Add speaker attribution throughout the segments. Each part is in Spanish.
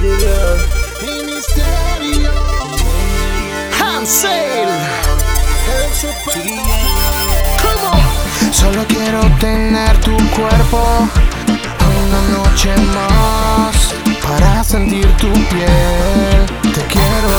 Speaker 1: Hansel. Solo quiero tener tu cuerpo una noche más para sentir tu piel. Te quiero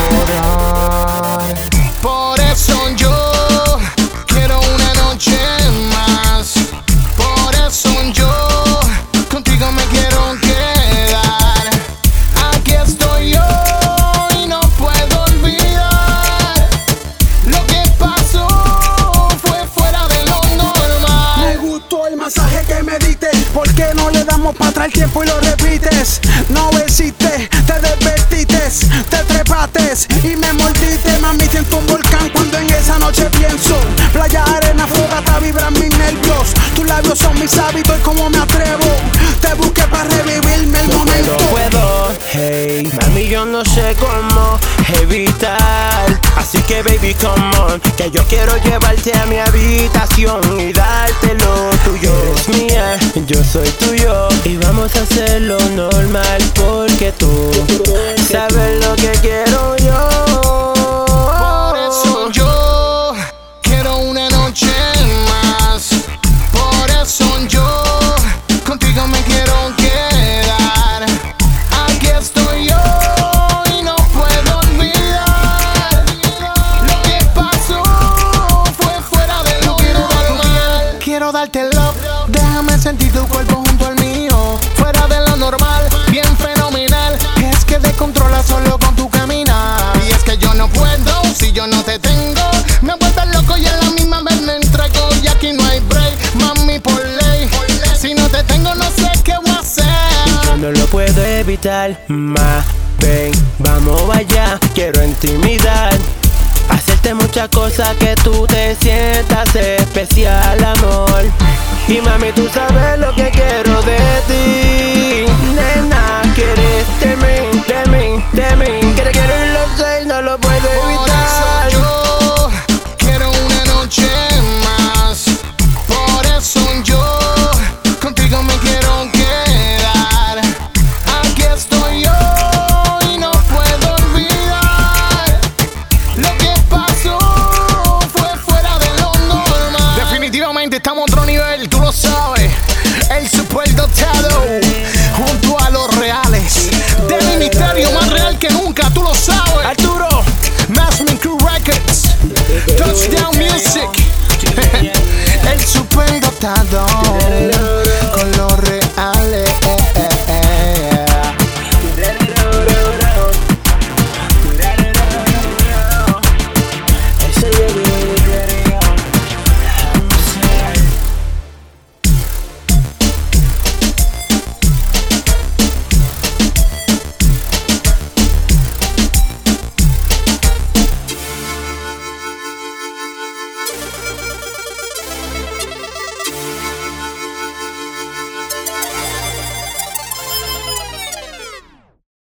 Speaker 1: devorar. Por eso yo quiero una noche más. Por eso yo contigo me quiero quedar. Aquí estoy yo y no puedo olvidar. Lo que pasó fue fuera de lo normal.
Speaker 2: Me gustó el masaje que me diste. ¿Por qué no le damos para atrás el tiempo y lo repites? No besiste, te desvestiste, te trepaste y me mordiste. Mami, siento un volcán cuando en esa noche pienso. Playa, arena, fogata, vibran mis nervios. Tus labios son mis hábitos y como me atrevo. Te busqué para revivirme el momento.
Speaker 3: No puedo, hey, mami, yo no sé cómo evitar. Así que baby, come on, que yo quiero llevarte a mi habitación y darte lo tuyo. Eres mía, yo soy tuyo y vamos a hacerlo normal porque tú sabes lo que quiero yo.
Speaker 1: Por eso yo quiero una noche más. Por eso yo contigo me quiero quedar. Aquí estoy yo y no puedo olvidar. Lo que pasó fue fuera de lo normal. Quiero darte love, déjame sentir tu cuerpo junto al mío. Fuera de lo normal, bien fenomenal. Es que descontrola solo con tu caminar. Y es que yo no puedo si yo no te tengo. Me vuelvo loco y a la misma vez me entrego. Y aquí no hay break, mami, por ley. Si no te tengo no sé qué voy a hacer.
Speaker 3: Yo no lo puedo evitar, ma, ven, vamos allá, quiero intimidad. Hacerte muchas cosas que tú te sientas especial, amor. Y mami, tú sabes lo que quiero de